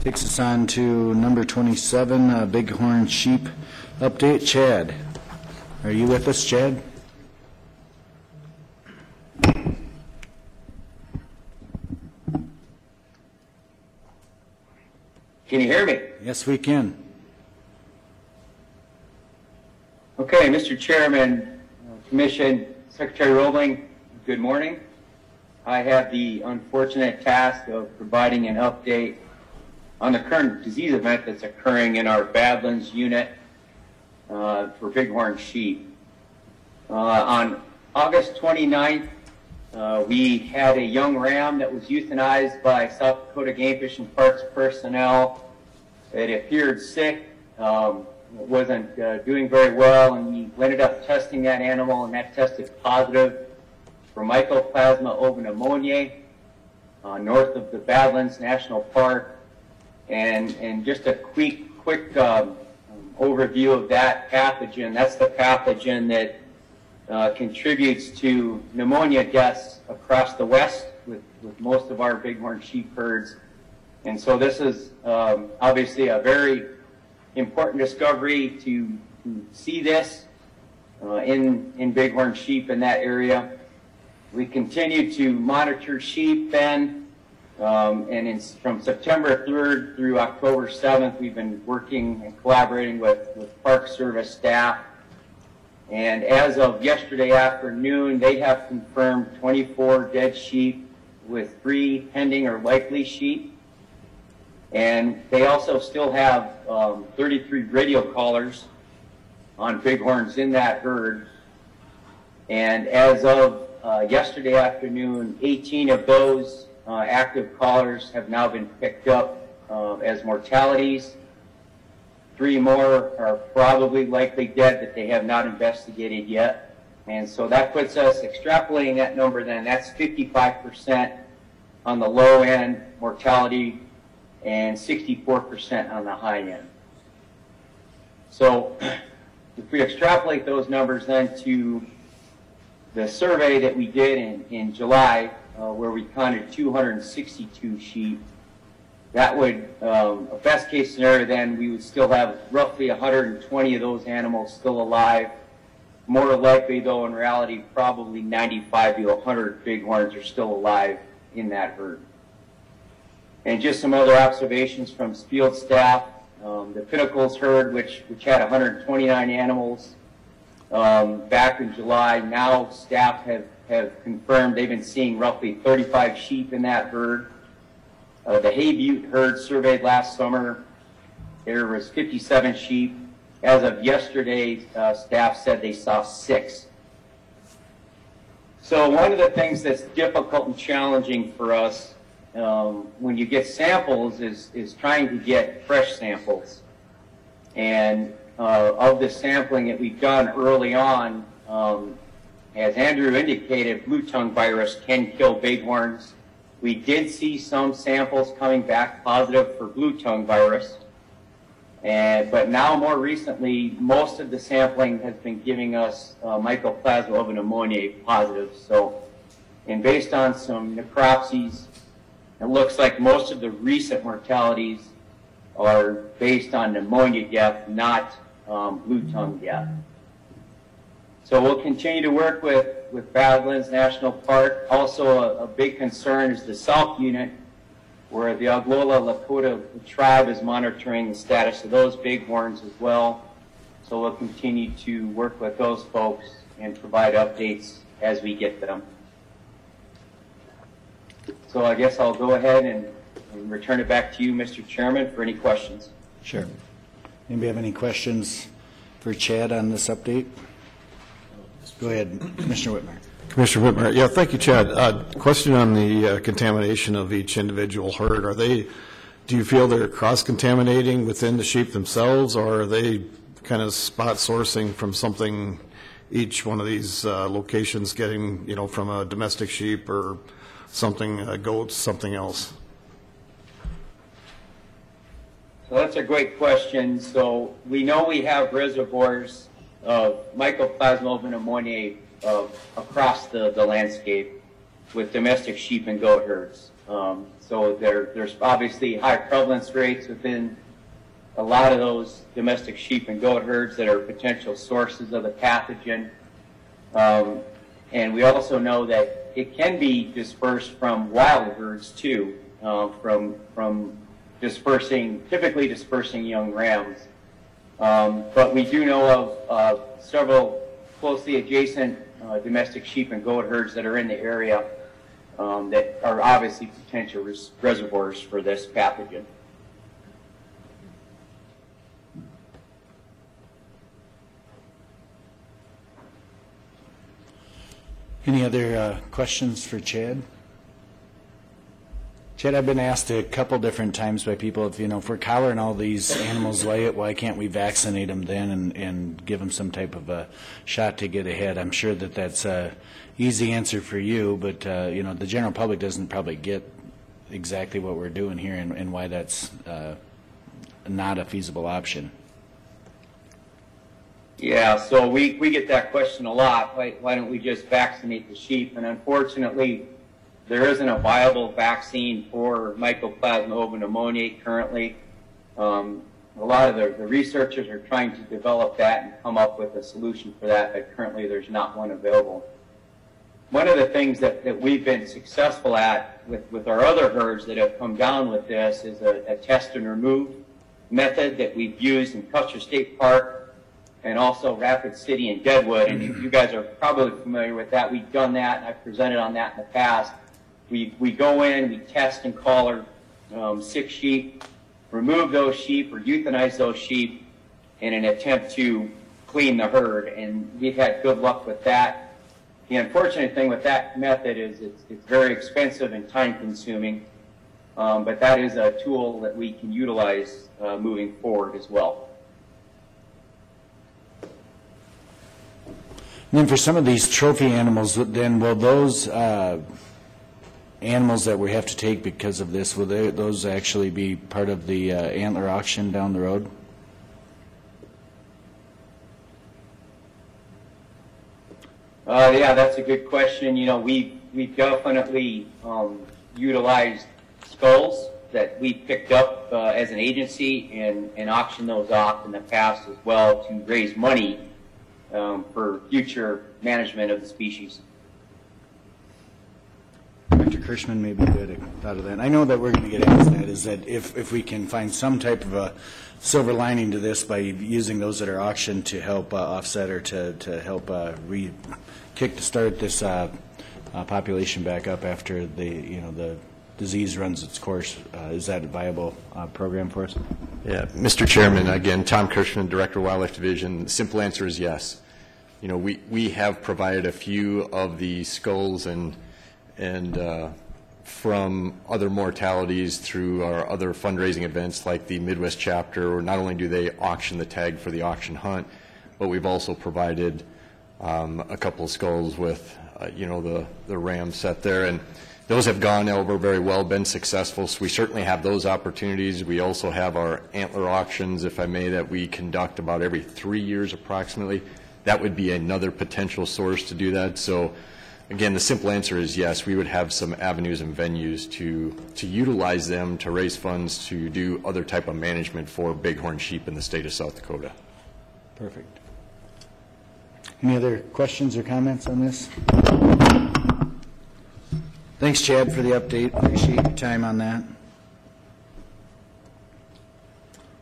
Takes us on to number 27, Bighorn Sheep update. Chad, are you with us, Chad? Can you hear me? Yes, we can. Okay, Mr. Chairman, Commission, Secretary Roebling, good morning. I have the unfortunate task of providing an update on the current disease event that's occurring in our Badlands unit for bighorn sheep. On August 29th, we had a young ram that was euthanized by South Dakota Game Fish and Parks personnel. It appeared sick, wasn't doing very well, and we ended up testing that animal, and that tested positive for Mycoplasma ovipneumoniae north of the Badlands National Park. And just a quick overview of that pathogen. That's the pathogen that contributes to pneumonia deaths across the West with most of our bighorn sheep herds. And so this is obviously a very important discovery to see this in bighorn sheep in that area. We continue to monitor sheep then, and from September 3rd through October 7th, we've been working and collaborating with Park Service staff. And as of yesterday afternoon, they have confirmed 24 dead sheep with 3 pending or likely sheep. And they also still have 33 radio collars on bighorns in that herd. And as of yesterday afternoon, 18 of those active collars have now been picked up as mortalities. 3 more are probably likely dead that they have not investigated yet. And so that puts us, extrapolating that number then, that's 55% on the low end mortality and 64% on the high end. So if we extrapolate those numbers then to the survey that we did in July, where we counted 262 sheep, that would, a best case scenario then, we would still have roughly 120 of those animals still alive. More likely though, in reality, probably 95 to 100 bighorns are still alive in that herd. And just some other observations from field staff. The Pinnacles herd, which had 129 animals back in July, now staff have confirmed they've been seeing roughly 35 sheep in that herd. The Hay Butte herd surveyed last summer, there was 57 sheep. As of yesterday, staff said they saw 6. So one of the things that's difficult and challenging for us when you get samples is trying to get fresh samples. And of the sampling that we've done early on, as Andrew indicated, blue tongue virus can kill bighorns. We did see some samples coming back positive for blue tongue virus. But now more recently, most of the sampling has been giving us Mycoplasma ovipneumoniae positive. So, and based on some necropsies, it looks like most of the recent mortalities are based on pneumonia death, not blue tongue death. So we'll continue to work with Badlands National Park. Also a big concern is the South Unit, where the Oglala Lakota tribe is monitoring the status of those bighorns as well. So we'll continue to work with those folks and provide updates as we get them. So I guess I'll go ahead and return it back to you, Mr. Chairman, for any questions. Sure. Anybody have any questions for Chad on this update? Go ahead, Commissioner Whitmer. Commissioner Whitmer, yeah, thank you, Chad. Question on the contamination of each individual herd. Do you feel they're cross-contaminating within the sheep themselves, or are they kind of spot sourcing from something, each one of these locations getting, from a domestic sheep or something, goats, something else? So that's a great question. So we know we have reservoirs of Mycoplasma ovipneumoniae across the landscape with domestic sheep and goat herds. So there's obviously high prevalence rates within a lot of those domestic sheep and goat herds that are potential sources of the pathogen. And we also know that it can be dispersed from wild herds too, from typically dispersing young rams. But we do know of several closely adjacent domestic sheep and goat herds that are in the area that are obviously potential reservoirs for this pathogen. Any other questions for Chad? Chad, I've been asked a couple different times by people, if we're collaring all these animals, why can't we vaccinate them then and give them some type of a shot to get ahead? I'm sure that that's a easy answer for you, but the general public doesn't probably get exactly what we're doing here and why that's not a feasible option. Yeah, so we get that question a lot. Why don't we just vaccinate the sheep? And unfortunately, there isn't a viable vaccine for Mycoplasma pneumoniae currently. A lot of the researchers are trying to develop that and come up with a solution for that, but currently there's not one available. One of the things that we've been successful at with our other herds that have come down with this is a test and remove method that we've used in Custer State Park and also Rapid City and Deadwood. And you guys are probably familiar with that. We've done that, and I've presented on that in the past. We go in, we test and collar 6 sheep, remove those sheep or euthanize those sheep in an attempt to clean the herd, and we've had good luck with that. The unfortunate thing with that method is it's very expensive and time-consuming, but that is a tool that we can utilize moving forward as well. And then for some of these trophy animals, then will those animals that we have to take because of this, will those actually be part of the antler auction down the road? Yeah, that's a good question. We've definitely utilized skulls that we picked up as an agency and auctioned those off in the past as well to raise money for future management of the species. Dr. Kirschman, maybe you had a thought of that. I know that we're going to get asked that, is that if we can find some type of a silver lining to this by using those that are auctioned to help offset or to help start this population back up after the disease runs its course, is that a viable program for us? Yeah, Mr. Chairman, again, Tom Kirschman, Director of Wildlife Division. The simple answer is yes. We have provided a few of the skulls and from other mortalities through our other fundraising events like the Midwest chapter, where not only do they auction the tag for the auction hunt, but we've also provided a couple of skulls with the ram set there, and those have gone over very well, been successful, so we certainly have those opportunities. We also have our antler auctions, if I may, that we conduct about every 3 years approximately. That would be another potential source to do that. So again, the simple answer is yes, we would have some avenues and venues to utilize them to raise funds to do other type of management for bighorn sheep in the state of South Dakota. Perfect. Any other questions or comments on this? Thanks, Chad, for the update. Appreciate your time on that.